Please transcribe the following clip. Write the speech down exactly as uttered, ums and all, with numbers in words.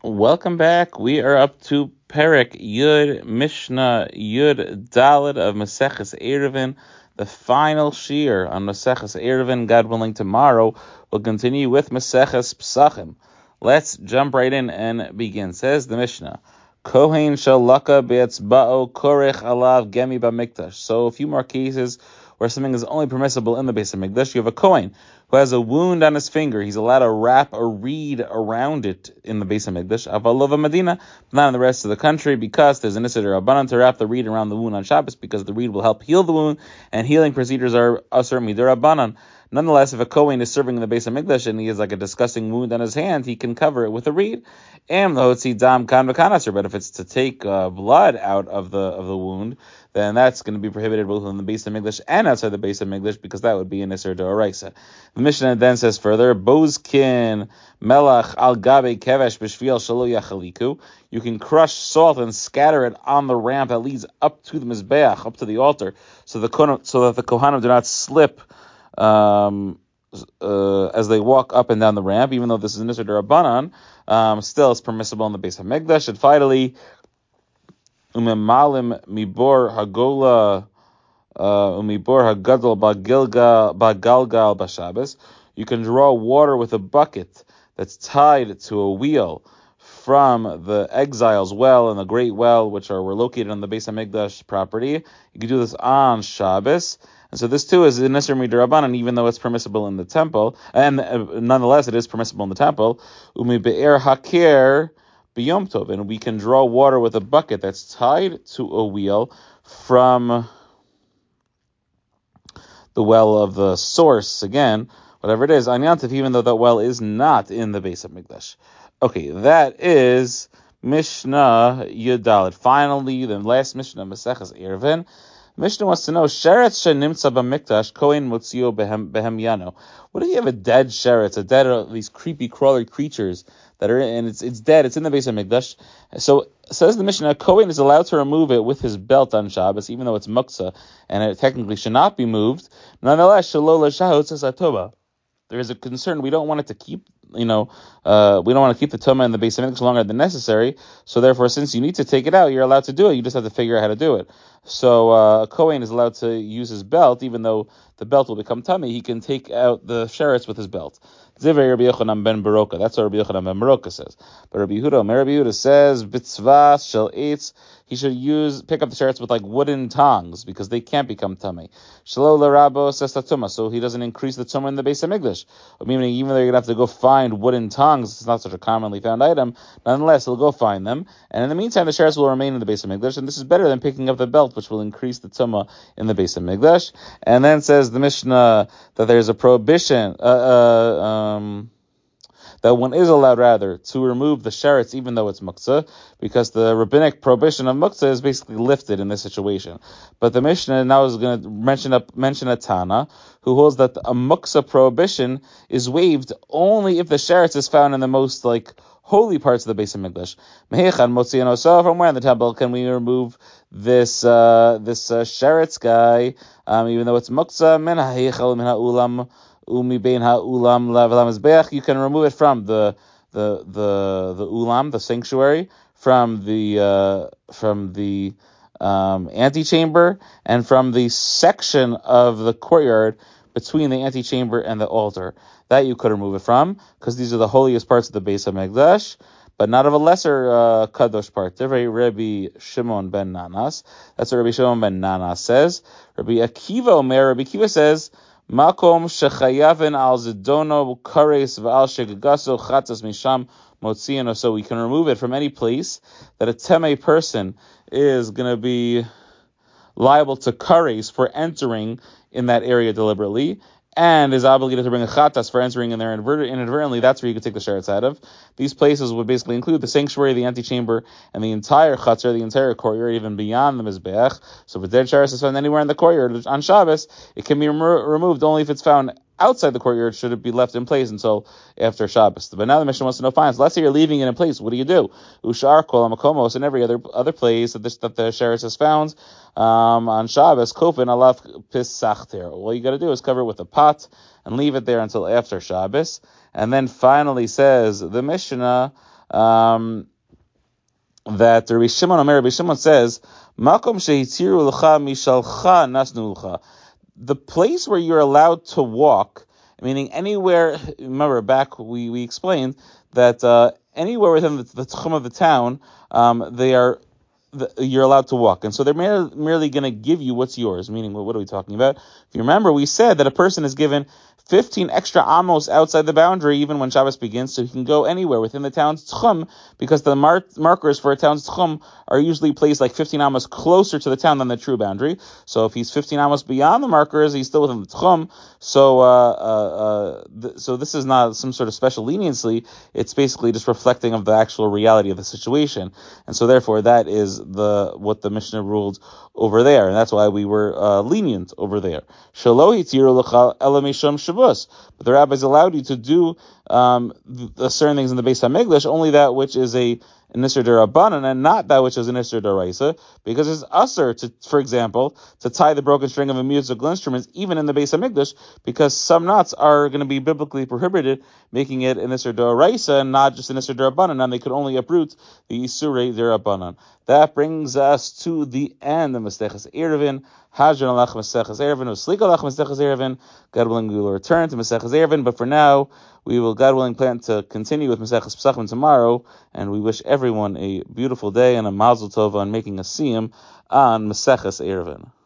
Welcome back. We are up to Perek Yud Mishnah Yud Daled of Maseches Eruvin, the final shiur on Maseches Eruvin. God willing, tomorrow we'll continue with Maseches Psachim. Let's jump right in and begin. Says the Mishnah, Kohen shalaka be'etzba'o korech alav gemi b'mikdash. So a few more cases where something is only permissible in the Beis HaMikdash. You have a Kohen who has a wound on his finger. He's allowed to wrap a reed around it in the Beis HaMikdash. Avalova Medina, not in the rest of the country, because there's an Issur Rabbanan to wrap the reed around the wound on Shabbos, because the reed will help heal the wound, and healing procedures are Asur Midor Rabbanan. Nonetheless, if a Kohen is serving in the Beis HaMikdash and he has like a disgusting wound on his hand, he can cover it with a reed. Am lehotzi dam kan v'kan. But if it's to take uh, blood out of the of the wound, then that's going to be prohibited both in the Beis HaMikdash and outside the Beis HaMikdash, because that would be an Issur D'Oraisa. The Mishnah then says further, Bozkin melach al gabe kevesh b'shviel shelo yachaliku. You can crush salt and scatter it on the ramp that leads up to the Mizbeach, up to the altar, so the so that the Kohanim do not slip um, uh, as they walk up and down the ramp. Even though this is an Issur D'Rabbanan, um, still it's permissible in the Beis HaMikdash. And finally, Umemalim mibor hagola umibor hagadol bagilga bagalgal bashabes. You can draw water with a bucket that's tied to a wheel from the exile's well and the great well, which are were located on the Beis HaMikdash property. You can do this on Shabbos. And so this too is an Issur Midrabanan, even though it's permissible in the temple, and uh, nonetheless it is permissible in the temple. Umi be'er hakir b'yom tov, and we can draw water with a bucket that's tied to a wheel from the well of the source, again, whatever it is, on Yom Tov, even though that well is not in the Beis HaMikdash. Okay, that is Mishnah Yud Daled. Finally, the last Mishnah, Maseches Eruvin. Mishnah wants to know, Sheretz shenimtza b'mikdash, Kohen motzio behem yano. What if you have a dead sheretz, a dead, uh, these creepy crawler creatures that are in, and it's it's dead, it's in the Beis HaMikdash. So, says the Mishnah, Kohen is allowed to remove it with his belt on Shabbos, even though it's muktzah, and it technically should not be moved. Nonetheless, shelo l'shahot says atoba. There is a concern. We don't want it to keep, you know, uh, we don't want to keep the Tumah in the Beis HaMikdash longer than necessary. So therefore, since you need to take it out, you're allowed to do it. You just have to figure out how to do it. So uh, a Kohen is allowed to use his belt, even though the belt will become tummy. He can take out the sheretz with his belt. Zivei Rabbi Yochanan ben Baroka. That's what Rabbi Yochanan ben Baroka says. But Rabbi Yehuda, Rabbi Yehuda says, Bitzvas shel eitz. He should use pick up the sheretz with like wooden tongs, because they can't become tummy. Shelo l'rabo says tumah, so he doesn't increase the tumah in the Beis HaMikdash. Meaning, even though you're gonna have to go find wooden tongs, it's not such a commonly found item. Nonetheless, he'll go find them, and in the meantime, the sheretz will remain in the Beis HaMikdash, and this is better than picking up the belt, which will increase the tumah in the Beis HaMikdash. And then says the Mishnah that there's a prohibition. Uh, uh, um, that one is allowed, rather, to remove the sheretz even though it's muktzah, because the rabbinic prohibition of muktzah is basically lifted in this situation. But the Mishnah now is going to mention a, mention a Tana who holds that a muktzah prohibition is waived only if the sheretz is found in the most, like, holy parts of the Beis HaMikdash. Mehechan motziano, so from where in the temple can we remove this uh, this uh, sheretz guy, um, even though it's muktzah? Min ha'heichel min ha'ulam umi bein ha'ulam la'velam mizbeach. You can remove it from the the the the ulam, the sanctuary, from the uh, from the um, antechamber, and from the section of the courtyard between the antechamber and the altar. That you could remove it from, because these are the holiest parts of the Beis HaMikdash, but not of a lesser uh, kadosh part. Divrei Rabbi Shimon ben Nanas. That's what Rabbi Shimon ben Nanas says. Rabbi Akiva Omer, Rabbi Akiva says, Makom shechayavin al zidono kares v'al shegagaso chatzas misham motziano. So we can remove it from any place that a teme person is going to be liable to kares for entering in that area deliberately, and is obligated to bring a chatas for entering in there inadvertently. That's where you could take the sheretz out of. These places would basically include the sanctuary, the antechamber, and the entire chatzar, the entire courtyard, even beyond the mizbeach. So if a dead sheretz is found anywhere in the courtyard on Shabbos, it can be remo- removed only if it's found outside the courtyard. Should it be left in place until after Shabbos? But now the Mishnah wants to know, fine, so let's say you're leaving it in place. What do you do? Ushar kol hamakomos, and every other other place that, this, that the sheretz is found um, on Shabbos, kofin alaf pisachter. All you got to do is cover it with a pot and leave it there until after Shabbos. And then finally says the Mishnah, um, that Rabbi Shimon Omer, Rabbi Shimon says, Makom shehitziru l'cha mishalcha nasnu l'cha. The place where you're allowed to walk, meaning anywhere, remember back we, we explained that uh, anywhere within the, the tchum of the town, um, they are the, you're allowed to walk. And so they're mer- merely going to give you what's yours, meaning what, what are we talking about? If you remember, we said that a person is given fifteen extra amos outside the boundary even when Shabbos begins, so he can go anywhere within the town's tchum, because the mar- markers for a town's tchum are usually placed like fifteen amos closer to the town than the true boundary. So if he's fifteen amos beyond the markers, he's still within the tchum. So, uh, uh, uh, th- so this is not some sort of special leniency. It's basically just reflecting of the actual reality of the situation. And so therefore that is the, what the Mishnah ruled over there. And that's why we were, uh, lenient over there. Shelo hitiru l'cha ela mishum Shabbos. But the rabbis allowed you to do um, the certain things in the Beis HaMikdash, only that which is a an Isser D'Rabbanan, and not that which is an Isser D'Oraisa, because it's usher to, for example, to tie the broken string of a musical instrument, even in the Beis HaMikdash, because some knots are going to be biblically prohibited, making it an Isser D'Oraisa and not just an Isser D'Rabbanan, and they could only uproot the Isurei D'Rabbanan. That brings us to the end of Maseches Eruvin. Hadron alach Maseches Eruvin, Uslik alach Maseches Eruvin. God willing, we will return to Maseches Eruvin, but for now, we will, God willing, plan to continue with Maseches Pesachim tomorrow, and we wish everyone a beautiful day and a mazel tov on making a siyum on Maseches Eruvin.